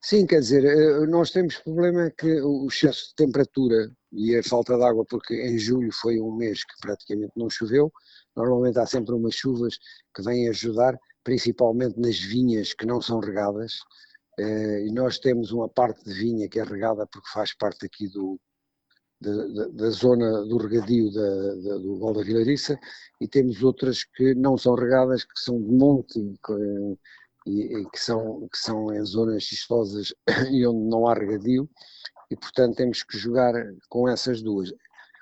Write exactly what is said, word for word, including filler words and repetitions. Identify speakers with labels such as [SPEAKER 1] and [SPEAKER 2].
[SPEAKER 1] Sim, quer dizer, eh, nós temos problema que o excesso de temperatura e a falta de água, porque em julho foi um mês que praticamente não choveu. Normalmente há sempre umas chuvas que vêm ajudar, principalmente nas vinhas que não são regadas. Eh, E nós temos uma parte de vinha que é regada porque faz parte aqui do, da, da- da zona do regadio da, da- do Val da Vilariça, e temos outras que não são regadas, que são de monte e, que e- e que são, que são em zonas xistosas e onde não há regadio, e portanto temos que jogar com essas duas.